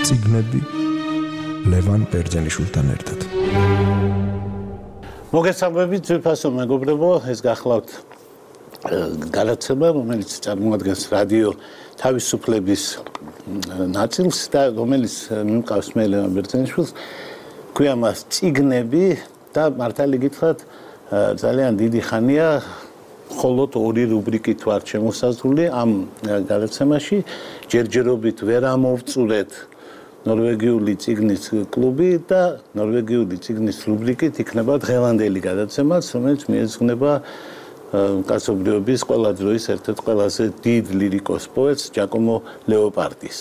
წიგნები ლევან ბერძენიშვილთან ერთად. მოგესალმებით ძვირფასო მეგობრებო, ეს გახლავთ გადაცემა, რომელიც წარმოადგენს რადიო თავისუფლების ნაწილს და რომელიც მიმყავს მე ლევან ბერძენიშვილს. ქვია მას წიგნები და მართალი გითხრათ ძალიან დიდი ხანია მხოლოდ ორი რუბრიკით ვარ შემოსაზღვრული ამ გადაცემაში. ჯერჯერობით ვერ ამოვწურეთ ნორვეგიული წიგნის კლუბი და ნორვეგიული წიგნის რუბრიკით იქნება დღევანდელი გადაცემაც, რომელიც მიეძღვნება კაცობრიობის ყველა დროის ერთ-ერთ ყველაზე დიდ ლირიკოს პოეტს ჯაკომო ლეოპარდის.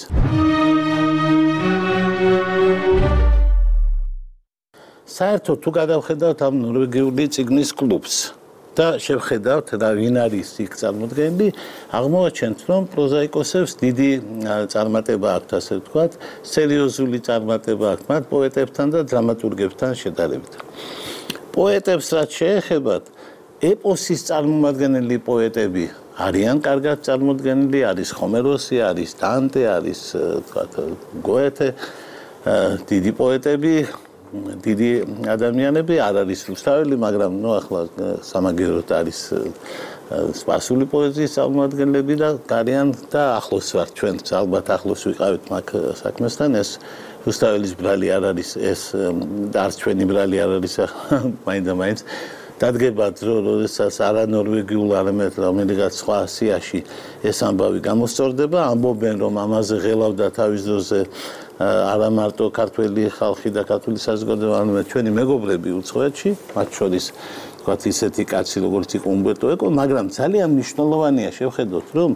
საერთოდ თუ გადავხედავთ ამ ნორვეგიული წიგნის კლუბს და შევხედავთ რა ვინ არის იქ წარმოდგენილი, აღმოვაჩენთ, რომ პროზაიკოსებს დიდი წარმატება აქვთ, ასე ვთქვათ, სერიოზული წარმატება აქვთ მათ პოეტებთან და დრამატურგებთან შედარებით. პოეტებს რაც შეეხებათ, ეპოსის წარმომადგენელი პოეტები არიან კარგად წარმოდგენილი, არის ხომეროსი, არის დანტე, არის ვთქვათ გოეთე, დიდი პოეტები, დიდი ადამიანები, არ არის რუსთაველი, მაგრამ ახლა სამაგეროდ არის სპარსული პოეზიის წარმომადგენლები და არიან და ახლოს ვართ ჩვენ, ალბათ ახლოს ვიყავით მაგ საქმესთან, ეს რუსთაველის ბრალი არ არის, ეს არც ჩვენი ბრალი არ არის მაინც დადგება დრო, როდესაც არა ნორვეგიულ, არამედ რომელიღაც სხვა ასიაში ეს ამბავი გამოსწორდება, ამბობენ, რომ ამაზე ღელავდა თავის დროზე არა მარტო ქართველი ხალხი და ქართული საზოგადოება, არამედ ჩვენი მეგობრები უცხოეთში, მათ შორის თქვათ ისეთი კაცი როგორც იყო უმბერტო ეკო, მაგრამ ძალიან მნიშვნელოვანია შევხედოთ, რომ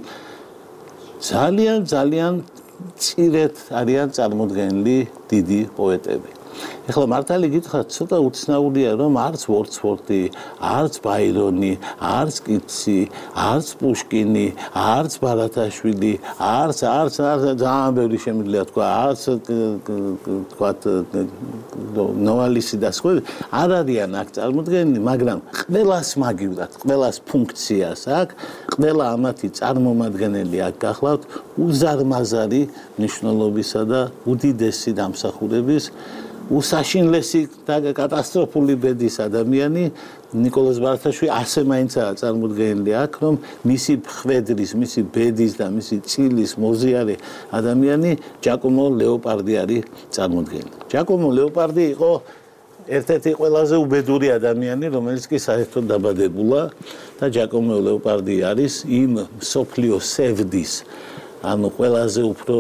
ძალიან მწირედ არიან წარმოდგენილი დიდი პოეტები. ეხლა მართალი გითხრათ, ცოტა უცნაურია, რომ არც ვორცვორდი, არც ბაირონი, არც კიცი, არც პუშკინი, არც ბარათაშვილი, არც ძალიან ბევრი შემიძლია თქვა, არც თქვათ ნოვალისი და სხვა არ არიან აქ წარმოდგენილი, მაგრამ ყველას მაგივრად, ყველას ფუნქციას აქვს, ყველა ამათი წარმომადგენელი აქ გახლავთ უზარმაზარი მნიშვნელობისა და უდიდესი დამსახურების უსაშინლესი და კატასტროფული ბედის ადამიანი ნიკოლოზ ბარათაშვილი ასე მაინცაა წარმოდგენილი აქ, რომ მისი ხვედრის, მისი ბედის და მისი წილის მოზიარე ადამიანი ჯაკომო ლეოპარდი არის წარმოდგენილი. ჯაკომო ლეოპარდი იყო ერთ-ერთი ყველაზე უბედური ადამიანი, რომელიც კი საერთოდ დაბადებულა და ჯაკომო ლეოპარდი არის იმ მსოფლიო სევდის, ანუ ყველაზე უფრო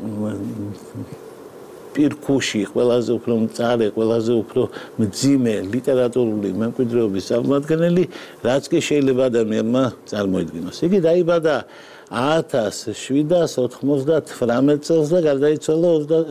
პირქუში, ყველაზე უფრო მწარე, ყველაზე უფრო მძიმე ლიტერატურული მემკვიდრეობის წარმომადგენელი, რაც კი შეიძლება ადამიანმა წარმოიდგინოს. იგი დაიბადა 1798 წელს და გარდაიცვალა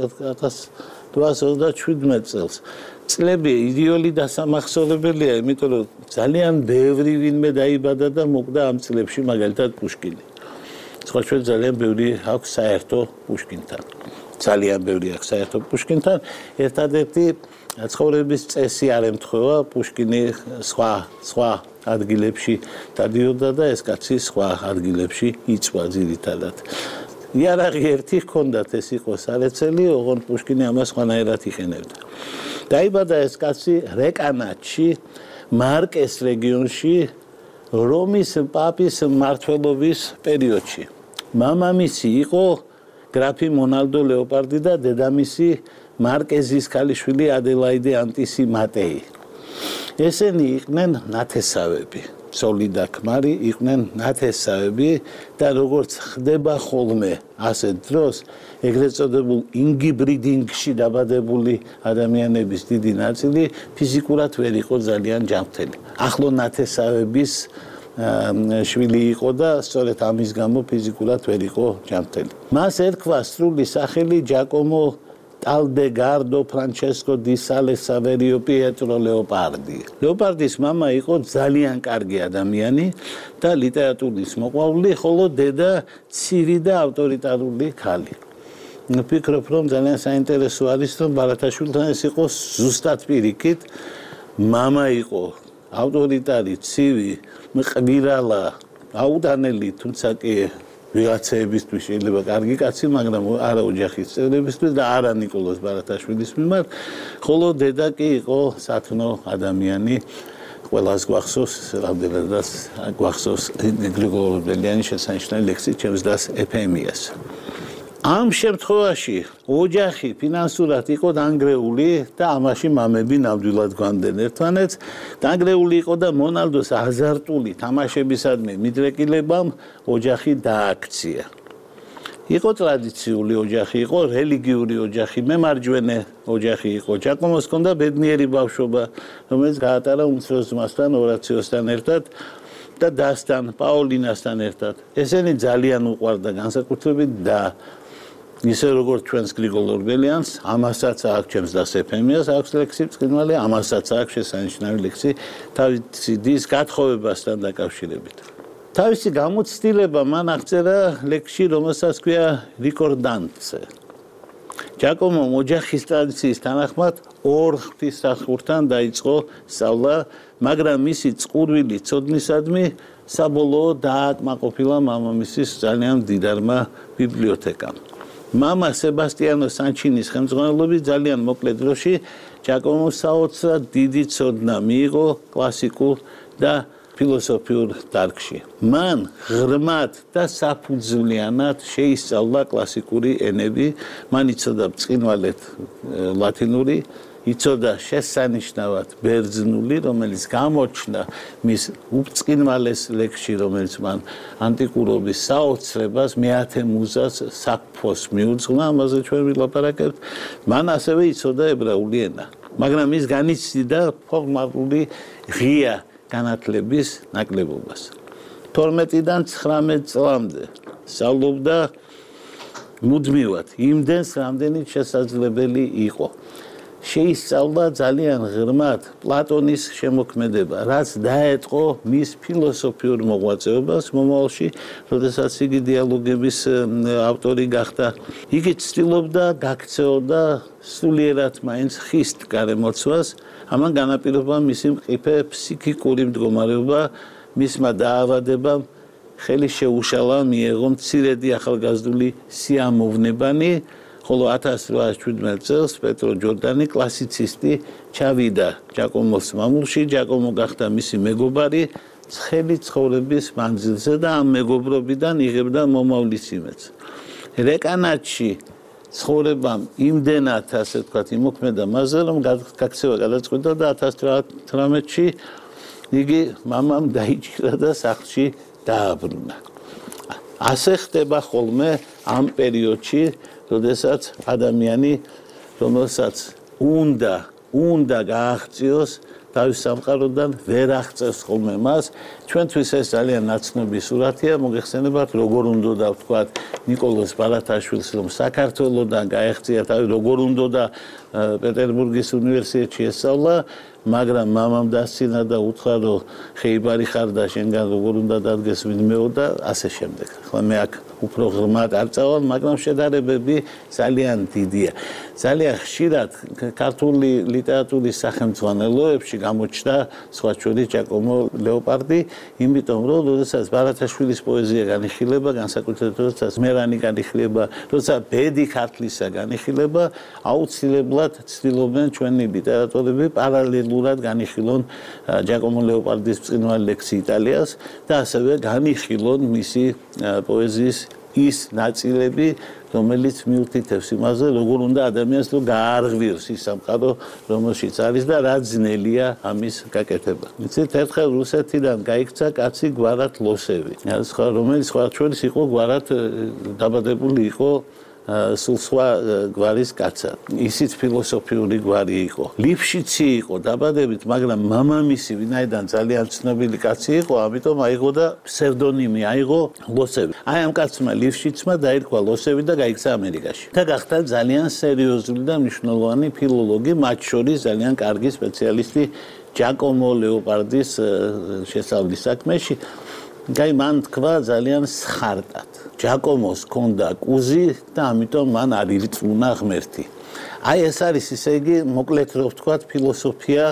1827 წელს. წლები იდეოლი დასამახსოვრებელია, იმიტომ რომ ძალიან ბევრი ვინმე დაიბადა და მოკვდა ამ წლებში, მაგალითად პუშკინი. სხვა ჩვენ ძალიან ბევრი აქვს საერთო პუშკინთან. ძალიან ბევრი აქვს საერთო პუშკინთან. ერთადერთი ცხოვრების წესი არ ემთხვევა, პუშკინი სხვა ადგილებში დადიოდა და ეს კაცი სხვა ადგილებში იწვა ძირითადად. იარაღი ერთი ჰქონდათ, ეს იყო სარეცელი, ოღონდ პუშკინი ამას სხვანაირად იყენებდა. დაიბადა ეს კაცი რეკანატში, მარკეს რეგიონში, რომის პაპის მმართველობის პერიოდში. მამამისი იყო გრაფი მონალდო ლეოპარდი და დედამისი მარკეზის ქალიშვილი ადელაიდე ანტისი მატეი. ესენი იყვნენ ნათესავები, ცოლი და ქმარი იყვნენ ნათესავები და როგორც ხდება ხოლმე ასეთ დროს, ეგრეთ წოდებულ ინგიბრიდინგში დაბადებული ადამიანების დიდი ნაწილი ფიზიკურად ვერ იყო ძალიან ჯანმრთელი. ახლო ნათესავების შვილი იყო და სწორედ ამის გამო ფიზიკურად ვერ იყო ჯანმრთელი. მას ერქვა სრული სახელი ჯაკომო ტალდეგარდო ფრანჩესკო დი სალე სავერიო პიეტრო ლეოპარდი. ლეოპარდის მამა იყო ძალიან კარგი ადამიანი და ლიტერატურის მოყვარული, ხოლო დედა ცივი და ავტორიტარული ქალი. ვფიქრობ, რომ ძალიან საინტერესო არის, რომ ბარათაშვილთან ეს იყო ზუსტად პირიქით. მამა იყო ავტორიტარი, ცივი, მყბირალა, აუდანელი, თუმცა კი ვიღაცეებისთვის შეიძლება კარგი კაცი, მაგრამ არა ოჯახის წევრებისთვის და არა ნიკოლოზ ბარათაშვილის მიმართ, ხოლო დედა კი იყო სათნო ადამიანი. ყველას გვახსოვს, რამდენადაც გვახსოვს გრიგოლ ორბელიანის შესანიშნავი ლექსი ჩემს დას ეფემიას. ამ შემთხვევაში ოჯახი ფინანსურად იყო დანგრეული და ამაში მამები ნამდვილად გვამდენ ერთმანეთს. დანგრეული იყო და მონალდოს აზარტული თამაშებისადმი მიდრეკილებამ ოჯახი დააქცია. იყო ტრადიციული ოჯახი, იყო რელიგიური ოჯახი, მემარჯვენე ოჯახი იყო. ჯაკომოს ჰქონდა ბედნიერი ბავშვობა, რომელიც გაატარა უმცროს ძმასთან, ორაციოსთან ერთად და დასთან, პაოლინასთან ერთად. ესენი ძალიან უყვარდა განსაკუთრებით და ისე როგორც ჩვენს გრიგოლ ორბელიანს, ამასაც აქვს ჩემს დას ეფემიას, აქვს ლექსი ბრწყინვალე, ამასაც აქვს შესანიშნავი ლექსი თავისი დის გათხოვებასთან დაკავშირებით. თავისი გამოცდილება მან აღწერა ლექსში, რომელსაც ქვია რიკორდანცე. ჯაკომომ ოჯახის ტრადიციის თანახმად ორ ღვთისმსახურთან დაიწყო სწავლა, მაგრამ მისი წყურვილი ცოდნისადმი საბოლოოდ დააკმაყოფილა მამამისის ძალიან მდიდარმა ბიბლიოთეკამ. მამა სებასტიანო სანჩინის ხელმძღვანელობით ძალიან მოკლე დროში ჯაკომომ საოცრად დიდი ცოდნა მიიღო კლასიკურ და ფილოსოფიურ დარგში. მან ღრმად და საფუძვლიანად შეისწავლა კლასიკური ენები, მან იცოდა ბრწყინვალედ ლათინური, იცოდა შესანიშნავად ბერძნული, რომელიც გამოჩნდა მის უბრწყინვალეს ლექსში, რომელიც მან ანტიკურობის საოცრებას, მეათე მუზას საქმოს მიუძღვნა, ამაზე ჩვენ ვილაპარაკებთ. მან ასევე იცოდა ებრაული ენა, მაგრამ ის განიცდიდა ფორმალური ღია განათლების ნაკლებობას. 12-დან 19 წლამდე სწავლობდა მუდმივად, იმდენს, რამდენიც შესაძლებელი იყო. შეისწავლა ძალიან ღრმად პლატონის შემოქმედება, რაც დაეტყო მის ფილოსოფიურ მოღვაწეობას მომავალში, როდესაც იგი დიალოგების ავტორი გახდა. იგი ცდილობდა გაქცეოდა სულიერად მაინც ხისტ გარემოცვას, ამან განაპირობა მისი მყიფე ფსიქიკური მდგომარეობა, მისმა დაავადებამ ხელი შეუშალა მიეღო მცირედი ახალგაზრდული სიამოვნებანი, ხოლო 1817 წელს პეტრო ჯორდანი კლასიცისტი ჩავიდა ჯაკომოს მამულში, ჯაკომო გახდა მისი მეგობარი ცხელი ცხოვრების მანძილზე და ამ მეგობრობიდან იღებდა მომავლის იმედს. რეკანატში ცხოვრებამ იმდენად, ასე ვთქვათ, იმოქმედა მასზე, რომ გაქცევა გადაწყვიტა და 1818-ში იგი მამამ დაიჭირა და სახლში დააბრუნა. ასე ხდება ხოლმე ამ პერიოდში, როდესაც ადამიანი, რომელსაც უნდა გააღწიოს თავის სამყაროდან, ვერ აღწევს ხოლმე მას. ჩვენთვის ეს ძალიან ნაცნობი სურათია, მოგეხსენებათ, როგორ უნდა ვთქვათ ნიკოლოზ ბარათაშვილს, რომ საქართველოდან გაეღწია თავი, როგორ უნდა პეტერბურგის უნივერსიტეტში ესწავლა, მაგრამ მამამ დასცინა და უთხრა, რომ ხეიბარი ხარ და შენგან როგორ უნდა დადგეს ვინმეო და ასე შემდეგ. ახლა მე აქ უფრო ღრმად არ წავალ, მაგრამ შედარებები ძალიან დიდია. ძალიან ხშირად ქართული ლიტერატურის სახელმძღვანელოებში გამოჩნდა სხვა შორის ჯაკომო ლეოპარდი, იმიტომ რომ როდესაც ბარათაშვილის პოეზია განიხილება, განსაკუთრებით როდესაც მერანი განიხილება, როცა ბედი ქართლისა განიხილება, აუცილებლად ცდილობენ ჩვენი ლიტერატორები პარალელურად განიხილონ ჯაკომო ლეოპარდის ბრწყინვალე ლექსი იტალიას და ასევე განიხილონ მისი პოეზიის ის ნაწილები, რომელიც მიუთითებს იმაზე, როგორ უნდა ადამიანს თუ გაარღვიოს ის სამყარო, რომელშიც არის და რა ძნელია ამის გაკეთება. იცით, ერთხელ რუსეთიდან გაიქცა კაცი გვარად ლოსევი, რომელიც სხვა შორის იყო გვარად დაბადებული იყო სულ სხვა გვარის კაცად. ისიც ფილოსოფიური გვარი იყო. ლიფშიცი იყო დაბადებით, მაგრამ მამამისი ვინაიდან ძალიან ცნობილი კაცი იყო, ამიტომ აიღო და ფსევდონიმი აიღო ლოსევი. აი ამ კაცმა ლიფშიცმა დაირქვა ლოსევი და გაიქცა ამერიკაში. და გახდა ძალიან სერიოზული და მნიშვნელოვანი ფილოლოგი, მათ შორის ძალიან კარგი სპეციალისტი ჯაკომო ლეოპარდის შესწავლის საქმეში. გაი მან თქვა ძალიან სხარტად. ჯაკომოს ჰქონდა კუზი და ამიტომ მან არ ირწმუნა ღმერთი. აი ეს არის ისე იგი მოკლედ რო ვთქვათ ფილოსოფია,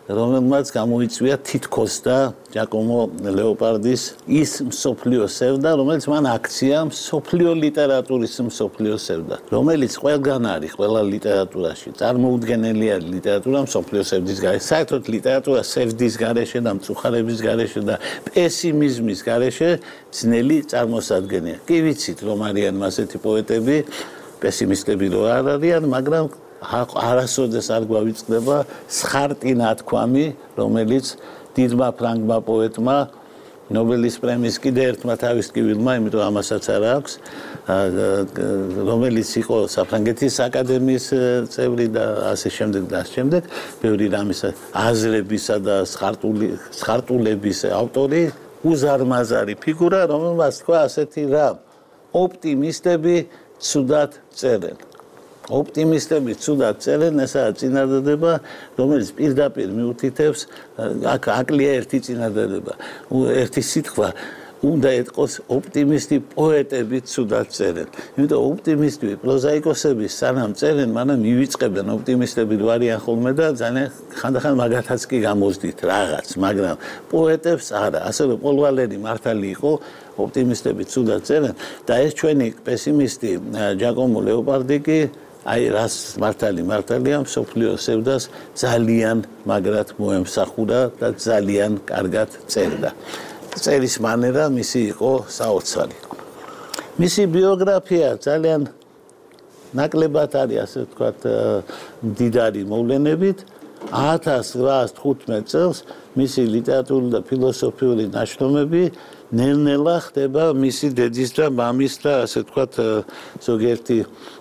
რომელმაც გამოიწვია თითქოს და ჯაკომო ლეოპარდის ის მსოფლიო სევდა, რომელიც მან აქცია მსოფლიო ლიტერატურის მსოფლიო სევდა, რომელიც ყველგან არის, ყველა ლიტერატურაში, წარმოუდგენელია ლიტერატურა მსოფლიო სევდის გარეშე, საერთოდ ლიტერატურა სევდის გარეშე და მწუხარების გარეშე და პესიმიზმის გარეშე ძნელი წარმოსადგენია. კი ვიცით, რომ არიან ასეთი პოეტები, პესიმისტები რო არ არიან, მაგრამ არასოდეს არ გვავიწყდება სხარტი ნათქვამი, რომელიც დიდმა ფრანგმა პოეტმა ნობელის პრემიის კიდე ერთმა თავის ტკივილმა, იმიტომ ამასაც არ აქვს, რომელიც იყო საფრანგეთის აკადემიის წევრი და ასე შემდეგ და ასე შემდეგ, ბევრი რამისა აზრებისა და სხარტულების ავტორი, უზარმაზარი ფიგურა, რომელმაც თქვა ასეთი რამ: ოპტიმისტები ცუდად წერენ. ოპტიმისტები ცუდად წერენ, ესაა წინადადება, რომელიც პირდაპირ მიუთითებს, აქ აკლია ერთი წინადადება, ერთი სიტყვა, უნდა ეთყოს ოპტიმისტი პოეტები ცუდად წერენ. იმიტომ ოპტიმისტი პროზაიკოსები სანამ წერენ, მანამ მივიწყებენ ოპტიმისტები რო არიან ხოლმე და ძალიან ხანდახან მაგათაც კი გამოსდით რაღაც, მაგრამ პოეტებს არა. ასე რომ პოლ ვალერი მართალი იყო, ოპტიმისტები ცუდად წერენ და ეს ჩვენი პესიმისტი ჯაკომო ლეოპარდი კი აი რას მართალია მსოფლიო სევდას ძალიან მაგრად მოემსახურა და ძალიან კარგად წერდა. წერის მანერა მისი იყო საოცარი. მისი ბიოგრაფია ძალიან ნაკლებად არის, ასე ვთქვათ, მდიდარი მოვლენებით. 1815 წელს მისი ლიტერატურული და ფილოსოფიური ნაშრომები ნელ-ნელა ხდება მისი დედის და მამის და ასე ვთქვათ, ზოგიერთი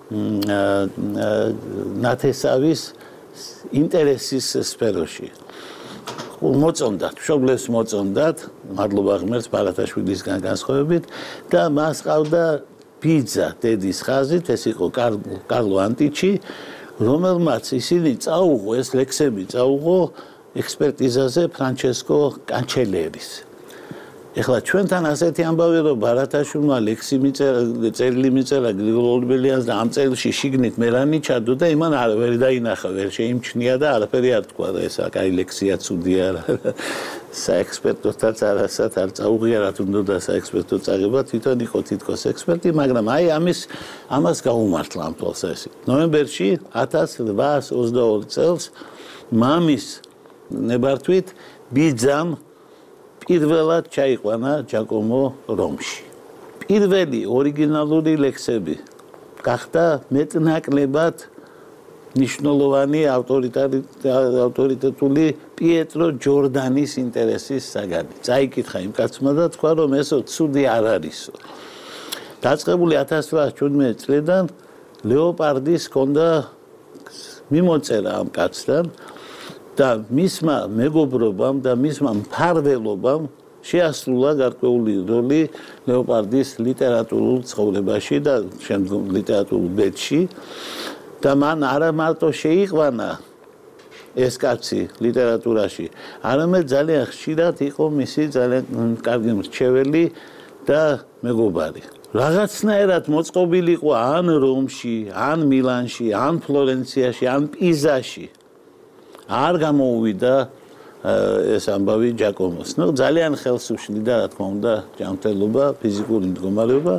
ნათესავის ინტერესის სფეროში. მოწონდათ, მშობლებს მოწონდათ, მადლობა ღმერთს ბარათაშვილისგან განსხვავებით და მას ყავდა ბიძა დედის ხაზით, ეს იყო კარლო ანტიჩი, რომელმაც ისინი წაუღო ეს ლექსები წაუღო ექსპერტიზაზე ფრანჩესკო კანჩელერის. ეხლა ჩვენთან ასეთი ამბავი რომ ბარათაშვილმა ლექსი წერილი მიწერა გრიგოლ ორბელიანს და ამ წერილში შიგნით მე რა ნიჩადო და იმან არაფერი დაინახა, ვერ შეიმჩნია და არაფერი არ თქვა და ესა კაი ლექსია, ცუდია რა. საექსპერტოთაც არასად არ წაუღია, რა თუნდა და საექსპერტო წაღება, თვითონ იყო თითქოს ექსპერტი, მაგრამ აი ამას გაუმართლა ამ თვალსაზრისით. ნოემბერში 1822 წელს მამის ნებართვით ბიძამ პირველად ჩაიყვანა ჯაკომო რომში. პირველი ორიგინალური ლექსები გახდა მეტნაკლებად ნიშნულოვანი ავტორიტეტული პიეტრო ჯორდანის ინტერესის საგანი. წაიკითხა იმ კაცმა და თქვა, რომ ესო ცუდი არ არისო. დაწყებული 1817 წლიდან ლეოპარდის ჰქონდა მიმოწერა ამ კაცთან და მისმა მეგობრობამ და მისმა მფარველობამ შეასრულა გარკვეული როლი ლეოპარდის ლიტერატურულ ცხოვრებაში და შემდგომ ლიტერატურულ ბედში და მან არა მარტო შეიყვანა ეს კაცი ლიტერატურაში, არამედ ძალიან ხშირად იყო მისი ძალიან კარგი მრჩეველი და მეგობარი. რაღაცნაირად მოწყობილი იყო ან რომში, ან მილანში, ან ფლორენციაში, ან პიზაში. არ გამოუვიდა ეს ამბავი ჯაკომოს. ძალიან ხელს უშლიდა, რა თქმა უნდა, ჯანმრთელობა, ფიზიკური მდგომარეობა.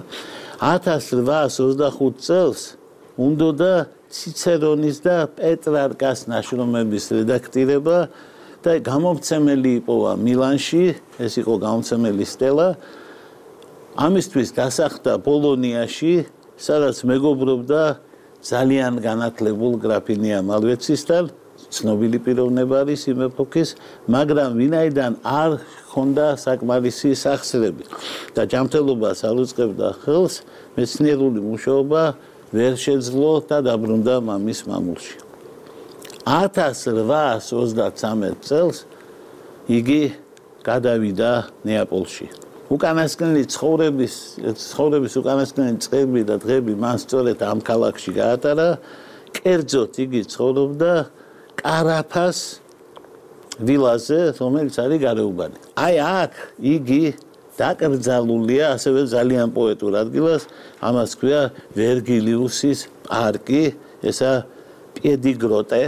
1825 წელს უნდოდა ციცერონის და პეტრარკას ნაშრომების რედაქტირება და გამომცემელი იპოვა მილანში, ეს იყო გამომცემელი სტელა. ამისთვის დასახლდა ბოლონიაში, სადაც მეგობრობდა ძალიან განათლებულ გრაფინია მალვეცისთან. ცნობილი პიროვნება არის იმ ეპოქის, მაგრამ ვინაიდან არ ჰქონდა საკმარისი სახსრები და ჯანმრთელობას არ უწყებდა ხელს, მეცნიერული მუშაობა ვერ შეძლო და დაბრუნდა მამის მამულში. 1833 წელს იგი გადავიდა ნეაპოლში. უკანასკნელი ცხოვრების უკანასკნელი წლები და დღეები მან სწორედ ამ ქალაქში გაატარა. კერძოდ იგი ცხოვრობდა კარაფას ვილაზე, რომელიც არის გარეუბანი. აი აქ იგი დაკრძალულია ასევე ძალიან პოეტურ ადგილას, ამას ქვია ვერგილიუსის პარკი, ესა პიედიგროტე,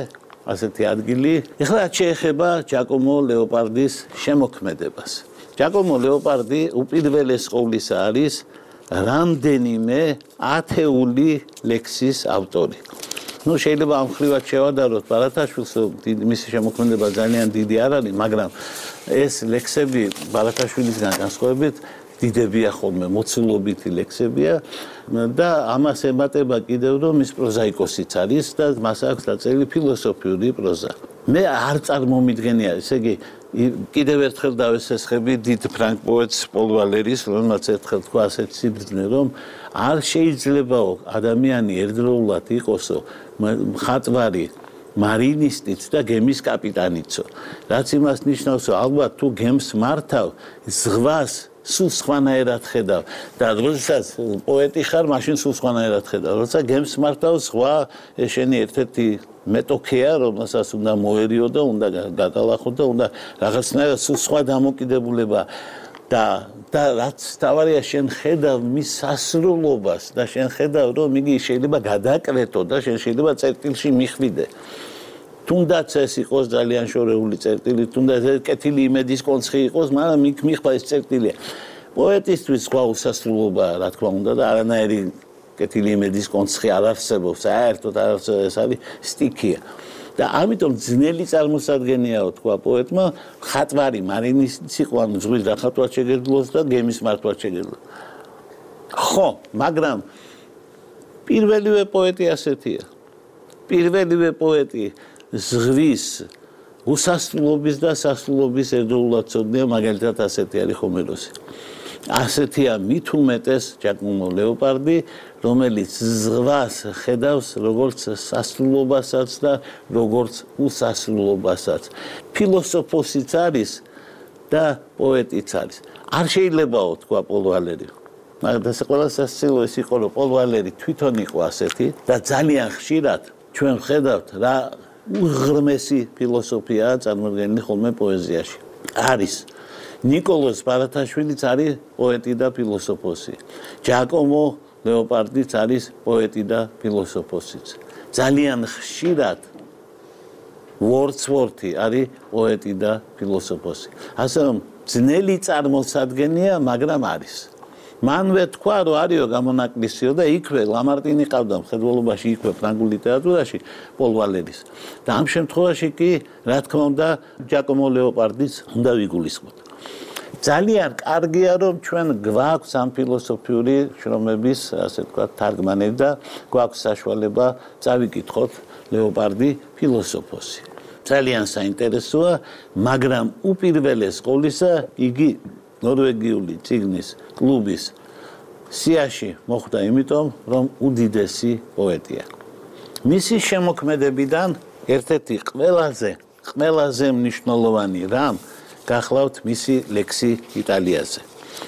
ასეთი ადგილი. ეხლა რაც შეეხება ჯაკომო ლეოპარდის შემოქმედებას. ჯაკომო ლეოპარდი უპირველეს ყოვლისა არის რამდენიმე ათეული ლექსის ავტორი. შეიძლება ამ ხრივად შევადაროთ ბარათაშვილს, მისი შემოქმედება ძალიან დიდი არ არის, მაგრამ ეს ლექსები ბარათაშვილისგან განსხვავებით დიდებია ხოლმე, მოცულობითი ლექსებია და ამას ემატება კიდევ რომ ის პროზაიკოსიც არის და მას აქვს დაწერილი ფილოსოფიური პროზა. მე არ წარმომიდგენია, ესე იგი კიდევ ერთხელ დავესესხები დიდ ფრანგ პოეტს პოლ ვალერის, რომელმაც ერთხელ თქვა ასეთ სიბრძნე, რომ არ შეიძლებაო ადამიანი ერთდროულად იყოსო მხატვარი, მარინისტიც და გემის კაპიტანიცო. რაც იმას ნიშნავსო, ალბათ თუ გემს მართავ, ზღვას სულ სხვანაირად ხედავ და როდესაც პოეტი ხარ, მაშინ სულ სხვანაირად ხედავ. როცა გემს მართავ, ზღვა შენი ერთ-ერთი მეტოქეა, რომელსაც უნდა მოერიო და უნდა გადალახო და უნდა რაღაცნაირად სულ სხვა დამოკიდებულება და რაც თავარია შენ ხედავ მის სასრულობას და შენ ხედავ რომ იგი შეიძლება გადაკრეთო და შენ შეიძლება წერტილში მიხვიდე. თუნდაც ეს იყოს ძალიან შორეული წერტილი, თუნდაც კეთილი იმედის კონცხი იყოს, მაგრამ იქ მიხვა ეს წერტილია. პოეტისთვის სხვა უსასრულობაა, რა თქმა უნდა და არანაირი კეთილი იმედის კონცხი არ არსებობს, საერთოდ არ არსებობს, ეს არის სტიქია. და ამიტომ ძნელი წარმოსადგენიაო თქვა პოეტმა, ხატვარი მარინისტიც იყო, ანუ ზღვის დახატვაც შეგეძლოს და გემის მართვაც შეგეძლოს. ხო, მაგრამ პირველივე პოეტი ასეთია. პირველივე პოეტი ზღვის უსასრულობის და სასრულობის ერთდროულად ცოდნია, მაგალითად ასეთი არის ჰომეროსი. ასეთია მით უმეტეს ჯაკომო ლეოპარდი, რომელიც ზღვას ხედავს როგორც სასრულობასაც და როგორც უსასრულობასაც. ფილოსოფოსიც არის და პოეტიც არის. არ შეიძლებაო თქვა პოლ ვალერი. მაგრამ ეს ყველა სასწავლო ის იყო, რომ პოლ ვალერი თვითონ იყო ასეთი და ძალიან ხშირად ჩვენ ვხედავთ რა უღრმესი ფილოსოფიაა წარმოდგენილი ხოლმე პოეზიაში. არის ნიკოლოზ ბარათაშვილიც არის პოეტი და ფილოსოფოსი. ჯაკომო ლეოპარდიც არის პოეტი და ფილოსოფოსიც. ძალიან ხშირად ვორდსვორთი არის პოეტი და ფილოსოფოსი. ასე რომ ძნელი წარმოსადგენია, მაგრამ არის. მანვე თქვა, რომ არისო გამონაკლისიო და იქვე ლამარტინი ყავდა მხედველობაში, იქვე ფრანგულ ლიტერატურაში პოლ ვალერის. და ამ შემთხვევაში კი, რა თქმა უნდა, ჯაკომო ლეოპარდის უნდა ვიგულისხმოთ. ძალიან კარგია, რომ ჩვენ გვაქვს ამ ფილოსოფიური შრომების, ასე ვთქვათ, თარგმანები და გვაქვს საშუალება წავიკითხოთ ლეოპარდი ფილოსოფოსი. ძალიან საინტერესოა, მაგრამ უპირველეს ყოვლისა იგი ნორვეგიული წიგნის კლუბის სიაში მოხვდა იმიტომ, რომ უდიდესი პოეტია. მისი შემოქმედებიდან ერთ-ერთი ყველაზე მნიშვნელოვანი რამ გახლავთ მისი ლექსი იტალიაზე.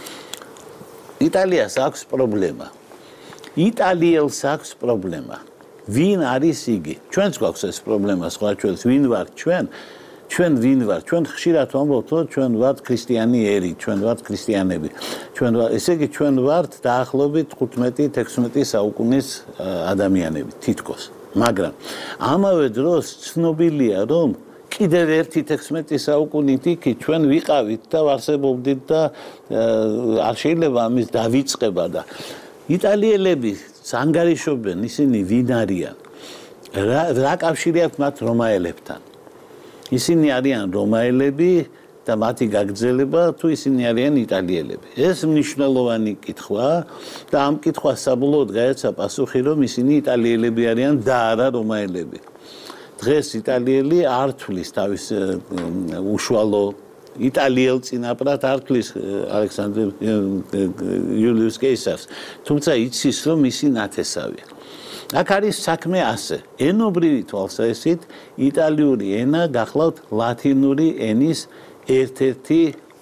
იტალიას აქვს პრობლემა. იტალიელს აქვს პრობლემა. ვინ არის იგი? ჩვენც გვაქვს ეს პრობლემა, სხვა ჩვენს ვინ ვართ ჩვენ? ჩვენ ვინ ვართ? ჩვენ ხშირად ვამბობთ, რომ ჩვენ ვართ ქრისტიანი ერი, ჩვენ ვართ ქრისტიანები. ესე იგი ჩვენ ვართ დაახლოებით 15-16 საუკუნის ადამიანები თითქოს. მაგრამ ამავე დროს ცნობილია, რომ კიდევ ერთი 16 საუკუნით იქით ჩვენ ვიყავით და ვარსებობდით და არ შეიძლება ამის დავიწყება და იტალიელები ანგარიშობენ ისინი ვინ არიან? რა კავშირი აქვს მათ რომაელებთან? ისინი არიან რომაელები და მათი გაგრძელება თუ ისინი არიან იტალიელები. ეს მნიშვნელოვანი კითხვაა და ამ კითხვას საბოლოოდ გაეცა პასუხი, რომ ისინი იტალიელები არიან და არა რომაელები. დღეს იტალიელი არ თვლის თავის უშუალო იტალიელ წინაპრად არ თვლის ალექსანდრე იულიუს კეისარს, თუმცა იცის, რომ ისი ნათესავია. აქ არის საქმე ასე, ენობრივი თვალსაზრისით იტალიური ენა გახლავთ ლათინური ენის ერთ-ერთი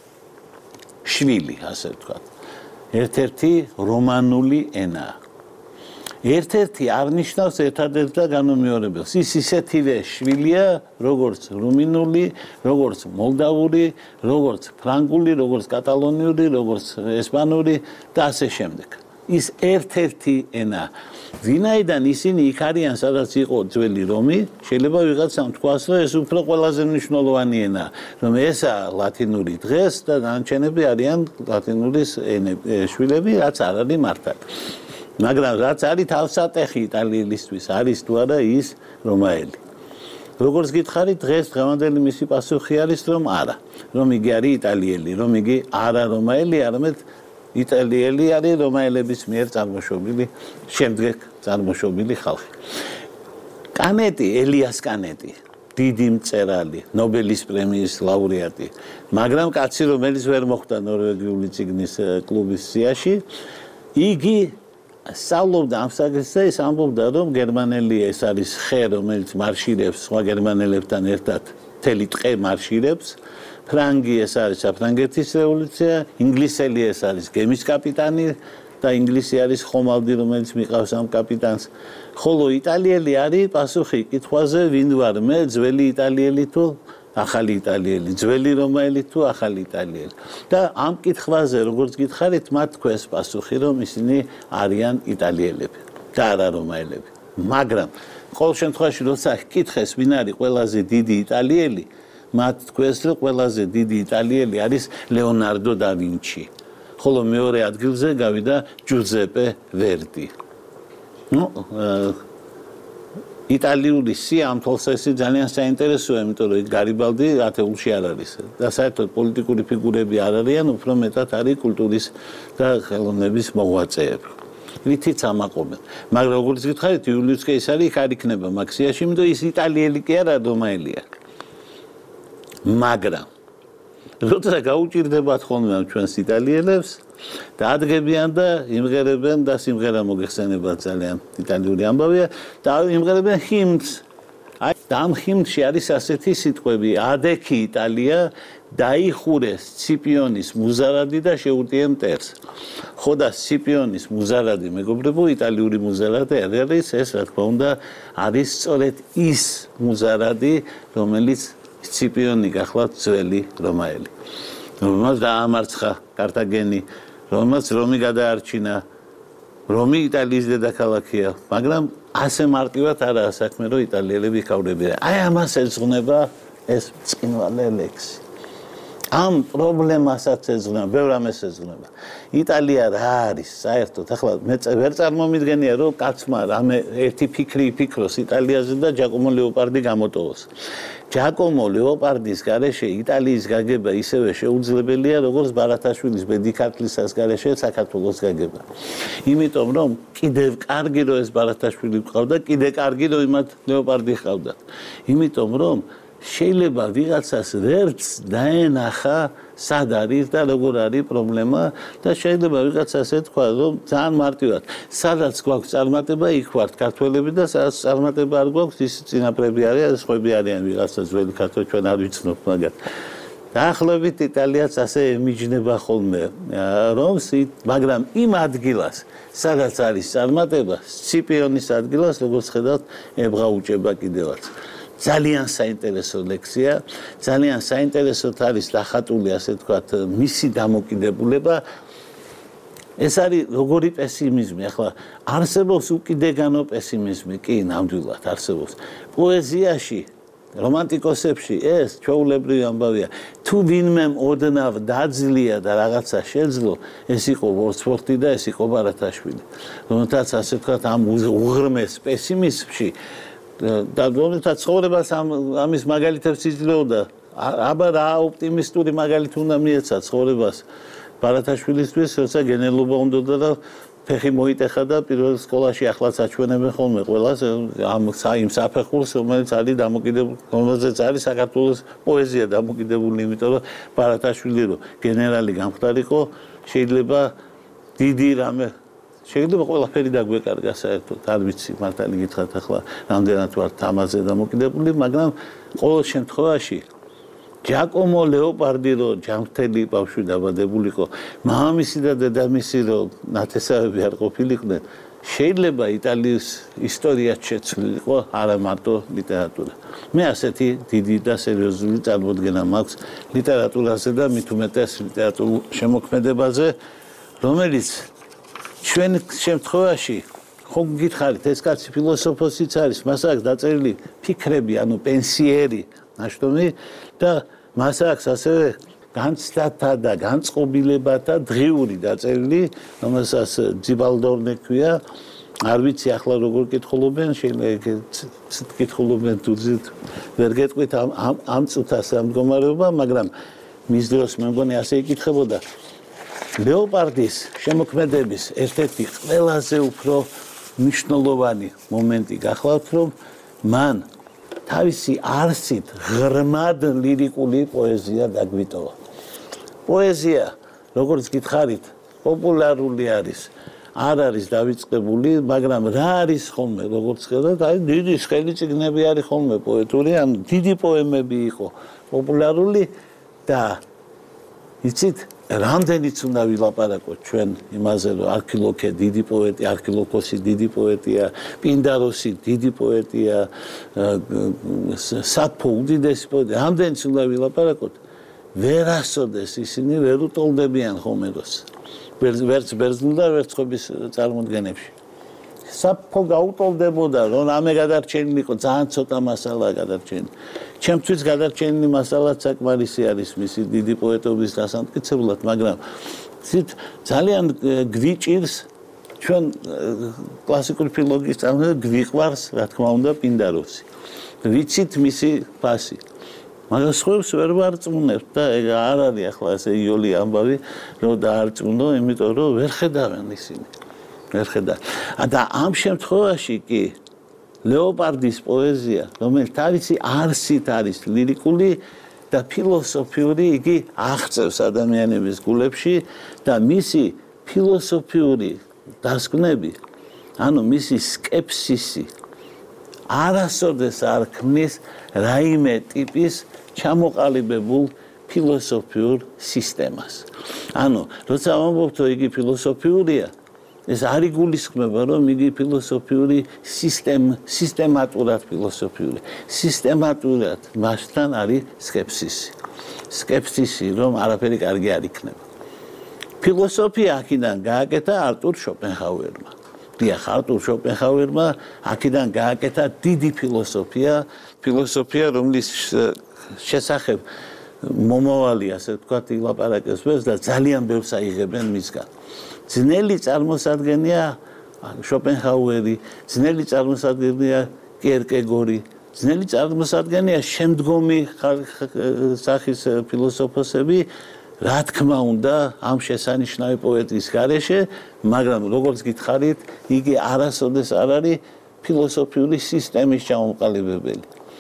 შვილი, ასე ვთქვათ. ერთ-ერთი რომანული ენაა. ერთ-ერთი არ ნიშნავს ერთადერთ და განუმეორებელს. ის ისეთივე შვილია, როგორც რუმინული, როგორც მოლდავური, როგორც ფრანგული, როგორც კატალონიური, როგორც ესპანური და ასე შემდეგ. ის ერთ-ერთი ენა. ვინაიდან ისინი იქ არიან, სადაც იყო ძველი რომი, შეიძლება ვიღაცამ თქვას, რომ ეს უფრო ყველაზე მნიშვნელოვანი ენაა, რომ ესაა ლათინური დღეს და დანარჩენები არიან ლათინურის შვილები, რაც არ არის მართალი. მაგრამ რაც არის თავსატეხი იტალიელისთვის, არის თუ არა ის რომაელი. როგორც გითხარით, დღეს დღევანდელი მისი პასუხი არის, რომ არა, რომ იგი არის იტალიელი, რომ იგი არა რომაელი, არამედ იტალიელი არის რომაელების მიერ წარმოშობილი, შემდეგ წარმოშობილი ხალხი. კანეტი, ელიას კანეტი, დიდი მწერალი, ნობელის პრემიის ლაურეატი, მაგრამ კაცი, რომელიც ვერ მოხვდა ნორვეგიული წიგნის კლუბის სიაში, იგი სწავლობდა ამ საკითხს და ის ამბობდა, რომ გერმანელი ეს არის ხე, რომელიც მარშირებს სხვა გერმანელებთან ერთად მთელი ტყე მარშირებს. ფრანგი ეს არის საფრანგეთის რევოლუცია, ინგლისელი ეს არის გემის კაპიტანი და ინგლისი არის ხომალდი, რომელიც მიყავს ამ კაპიტანს. ხოლო იტალიელი არის პასუხი კითხვაზე, ვინ ვარ მე, ძველი იტალიელი თუ ახალი იტალიელი, ძველი რომაელი თუ ახალი იტალიელი. და ამ კითხვაზე, როგორც გითხარით, მათ თქვეს პასუხი, რომ ისინი არიან იტალიელები და არა რომაელები. მაგრამ ყოველ შემთხვევაში, როცა კითხეს, ვინ არის ყველაზე დიდი იტალიელი, მათ თქვეს, რომ ყველაზე დიდი იტალიელი არის ლეონარდო და ვინჩი. ხოლო მეორე ადგილზე გავიდა ჯუზეპე ვერდი. იტალიური სია ამ თვალსაზრისით ძალიან საინტერესოა, იმიტომ რომ გარიბალდი ათეულში არ არის და საერთოდ პოლიტიკური ფიგურები არ არიან, უფრო მეტად არის კულტურის და ხელოვნების მოღვაწეები. რითიც ამაყობენ. მაგრამ როგორც გითხარით, იულიუს კეისარი იქ არ იქნება მაგ სიაში, იმიტომ ის იტალიელი კი არა, რომაელია. მაგრამ როცა გაუჭირდებათ ხოლმე ამ ჩვენს იტალიელებს და ადგებიან და იმღერებენ და სიმღერა მოგეხსენებათ ძალიან იტალიური ამბავია და იმღერებენ ჰიმნს. აი და ამ ჰიმნში არის ასეთი სიტყვები: ადექი იტალია დაიხურეს ციპიონის მუზარადი და შეუტიე მტერს. ხო და ციპიონის მუზარადი, მეგობრებო, იტალიური მუზარადი არის ეს, რა თქმა უნდა, არის სწორედ ის მუზარადი, რომელიც ციპიონი გახლავთ ძველი რომაელი. რომელსაც დაამარცხა კართაგენი, რომელსაც რომი გადაარჩინა. რომი იტალიის დედაქალაქია, მაგრამ ასე მარტივად არაა საქმე, რომ იტალიელები იქავრებიან. აი ამას ეძღვნება ეს ბრწყინვალე ლექსი. ამ პრობლემასაც ეძღვნება, ბევრ ამას ეძღვნება. იტალია რა არის საერთოდ? ახლა მე ვერ წარმომიდგენია, რომ კაცმა რამე ერთი ფიქრი იფიქროს იტალიაზე და ჯაკომო ლეოპარდი გამოტოვოს. ჯაკომო ლეოპარდის გარეშე იტალიის გაგება ისევე შეუძლებელია, როგორც ბარათაშვილის ბედიქართლისას გარეშე საქართველოს გაგება. იმიტომ რომ კიდევ კარგი რომ ეს ბარათაშვილი ყავდა, კიდე კარგი რომ იმათ ლეოპარდი ყავდა. იმიტომ რომ შეიძლება ვიღაცას ვერც დაენახა სად არის და როგორ არის პრობლემა და შეიძლება ვიღაცას ეთქვა რომ ძალიან მარტივად სადაც გვაქვს წარმატება იქ ვართ ქართველები და სადაც წარმატება არ გვაქვს ის წინაპრები არიან სხვები არიან ვიღაცა ძველი ქართველი ჩვენ არ ვიცნობ მაგრამ დაახლოებით იტალიაც ასე ემიჯნება ხოლმე რომ მაგრამ იმ ადგილას სადაც არის წარმატება სციპიონის ადგილას როგორც ხედავთ ებღაუჭება კიდევაც ძალიან საინტერესო ლექსია, ძალიან საინტერესოდ არის დახატული, ასე ვთქვათ, მისი დამოკიდებულება. ეს არის როგორი პესიმიზმი, ახლა არსებობს უკიდეგანო პესიმიზმი, კი, ნამდვილად არსებობს. პოეზიაში, რომანტიკოსებში ეს ჩვეულებრივი ამბავია. თუ ვინმემ ოდნავ დაძლია და რაღაცა შეძლო, ეს იყო ვორცვორთი და ეს იყო ბარათაშვილი. რომელთაც ასე ვთქვათ, ამ უღრმეს პესიმიზმში და რომელთაც ცხოვრებას ამის მაგალითებს იძლეოდა. აბა რა ოპტიმისტური მაგალითი უნდა მიეცა ცხოვრებას ბარათაშვილისთვის, როცა გენერლობა უნდოდა და ფეხი მოიტეხა და პირველ სკოლაში ახლაც აჩვენებენ ხოლმე ყველას იმ საფეხურს, რომელიც არის დამოკიდებული, რომელზეც არის საქართველოს პოეზია დამოკიდებული, იმიტომ რომ ბარათაშვილი რო გენერალი გამხდარიყო, შეიძლება დიდი რამე შეიძლება ყველაფერი დაგვეკარგა საერთოდ, არ ვიცი, მართალი გითხრათ ახლა რამდენად ვარ თამაზე დამოკიდებული, მაგრამ ყოველ შემთხვევაში ჯაკომო ლეოპარდი რო ჯანმრთელი ბავშვი დაბადებულიყო, მამამისი და დედამისი რო ნათესავები არ ყოფილიყვნენ, შეიძლება იტალიის ისტორიაც შეცვლილიყო, არა მარტო ლიტერატურა. მე ასეთი დიდი და სერიოზული წარმოდგენა მაქვს ლიტერატურაზე და მით უმეტეს ლიტერატურულ შემოქმედებაზე, რომელიც ჩვენ შემთხვევაში ხო გითხარით ეს კაცი ფილოსოფოსიც არის, მას აქვს დაწერილი ფიქრები, ანუ პენსიერი, ნაშრომი და მას აქვს ასევე განცდათა და განწყობილებათა დღიური დაწერილი, რომელსაც ძიბალდორნე ქვია. არ ვიცი ახლა როგორ კითხულობენ, შეიძლება კითხულობენ თუ ვერ გეტყვით ამ წუთას ამ მდგომარეობა, მაგრამ მის დროს მე მგონი ასე იკითხებოდა. ლეოპარდის შემოქმედების ერთ-ერთი ყველაზე უფრო მნიშვნელოვანი მომენტი გახლავთ, რომ მან თავისი არსით ღრმად ლირიკული პოეზია დაგვიტოვა. პოეზია, როგორც გითხარით, პოპულარული არის. არ არის დავიწყებული, მაგრამ რა არის ხოლმე, როგორც ხედავთ, აი დიდი ხელი წიგნები არის ხოლმე პოეტური, ან დიდი პოემები იყო პოპულარული და იცით, რამდენიც უნდა ვილაპარაკოთ ჩვენ იმაზე, რომ არქილოქე დიდი პოეტი, არქილოქოსი დიდი პოეტია, პინდაროსი დიდი პოეტია, საფო უდიდესი პოეტი, რამდენიც უნდა ვილაპარაკოთ, ვერასოდეს ისინი ვერ უტოლდებიან ხომეროს. ვერც ბერძნულ და ვერც ხვების წარმოდგენებში. საფო გაუტოლდებოდა, რომ ამე გადარჩენილი იყო, ძალიან ცოტა მასალა გადარჩენილი. ჩემთვის გადარჩენილი მასალაც საკმარისი არის მისი დიდი პოეტობის დასამტკიცებლად, მაგრამ ძალიან გვიჭირს ჩვენ კლასიკური ფილოლოგიის წარმოება გვიყვარს, რა თქმა უნდა, პინდაროსი. ვიცით მისი ფასი. მაგრამ სხვებს ვერ ვარწმუნებთ და ეგ არ არის ახლა ესე იოლი ამბავი, რომ დაარწმუნო, იმიტომ რომ ვერ ხედავენ ისინი. ვერ ხედავენ. და ამ შემთხვევაში კი ლეოპარდის პოეზია, რომელიც თავისი არსით არის ლირიკული და ფილოსოფიური, იგი აღწევს ადამიანების გულებში და მისი ფილოსოფიური დასკვნები, ანუ მისი სკეპსისი არასოდეს არ ქმნის რაიმე ტიპის ჩამოყალიბებულ ფილოსოფიურ სისტემას. ანუ, როცა ვამბობთ, რომ იგი ფილოსოფიურია, ეს არ იგულისხმება, რომ იგი ფილოსოფიური სისტემატურად ფილოსოფიური. სისტემატურად მასთან არის სკეპსისი. სკეპსისი, რომ არაფერი კარგი არ იქნება. ფილოსოფია აქედან გააკეთა არტურ შოპენჰაუერმა. დიახ, არტურ შოპენჰაუერმა აქედან გააკეთა დიდი ფილოსოფია, რომლის შესახებ მომავალი, ასე ვთქვათ, ილაპარაკეს ვერს და ძალიან ბევრს აიღებენ მისგან. ძნელი წარმოსადგენია შოპენჰაუერი, ძნელი წარმოსადგენია კიერკეგორი, ძნელი წარმოსადგენია შემდგომი სახის ფილოსოფოსები, რა თქმა უნდა, ამ შესანიშნავი პოეტის გარეშე, მაგრამ როგორც გითხარით, იგი არასოდეს არ არის ფილოსოფიური სისტემის ჩამოყალიბებელი.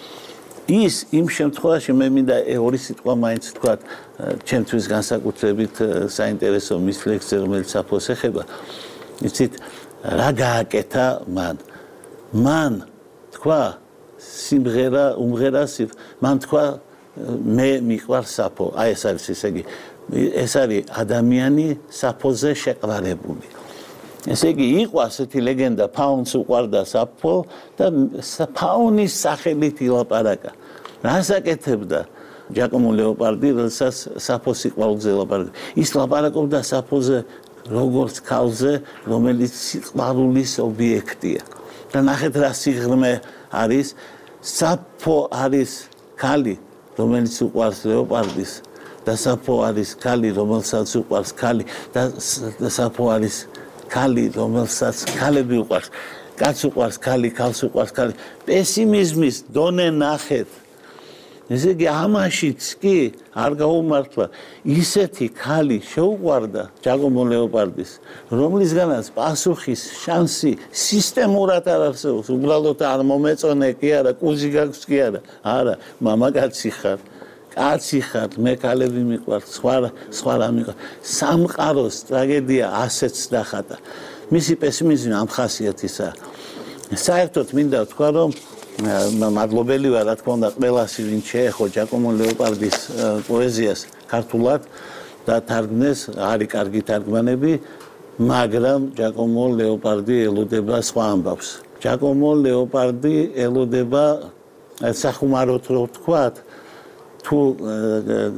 ის იმ შემთხვევაში მე მინდა ორი სიტყვა მაინც ვთქვათ, ჩემთვის განსაკუთრებით საინტერესო მის ლექსზე, რომელიც საფოს ეხება. იცით, რა გააკეთა მან? მან თქვა სიმღერა უმღერასი, მან თქვა მე მიყვარს საფო. აი ეს არის ესე იგი, ეს არის ადამიანი საფოზე შეყვარებული. ესე იგი, იყო ასეთი ლეგენდა, ფაუნს უყვარდა საფო და ფაუნის სახელით ილაპარაკა. რას აკეთებდა ჯაკომო ლეოპარდი, როდესაც საფოს სიყვარულზე ლაპარაკობდა? ის ლაპარაკობდა საფოზე როგორც ქალზე, რომელიც სიყვარულის ობიექტია. და ნახეთ რა სიღრმე არის, საფო არის ქალი, რომელიც უყვარს ლეოპარდის და საფო არის ქალი, რომელსაც უყვარს ქალი და საფო არის ქალი, რომელსაც ქალები უყვარს. კაცს უყვარს ქალი, ქალს უყვარს ქალი. პესიმიზმის დონე ნახეთ. ესე იგი, ამაშიც კი არ გაუმართლა. ისეთი ქალი შეუყვარდა ჯაკომო ლეოპარდის, რომლისგანაც პასუხის შანსი სისტემურად არ არსებობს. უბრალოდ არ მომეწონე კი არა, კუზი გაქვს კი არა. არა, მამაკაცი ხარ. კაცი ხარ, მე ქალები მიყვარს, სხვა რა მიყვარს. სამყაროს ტრაგედია ასეც დახატა. მისი პესიმიზმი ამ ხასიათისაა. საერთოდ მინდა ვთქვა, რომ მადლობელი ვარ, რა თქმა უნდა, ყველასი, ვინც შეეხო ჯაკომო ლეოპარდის პოეზიას ქართულად და თარგმნეს, არის კარგი თარგმანები, მაგრამ ჯაკომო ლეოპარდი ელოდება სხვა ამბავს. ჯაკომო ლეოპარდი ელოდება სახუმაროდ რო ვთქვათ, თუ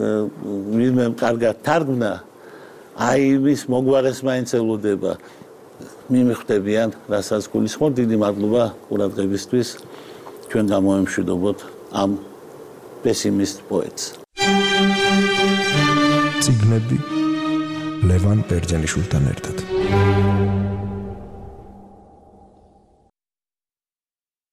ვინმე კარგად თარგმნა, აი იმის მოგვარეს მაინც ელოდება. მიმხვდებიან, რასაც გულისხმობ. დიდი მადლობა ყურადღებისთვის. ჩვენ გამოემშვიდობოთ ამ პესიმისტ პოეტს. წიგნები ლევან ბერძენიშვილთან ერთად.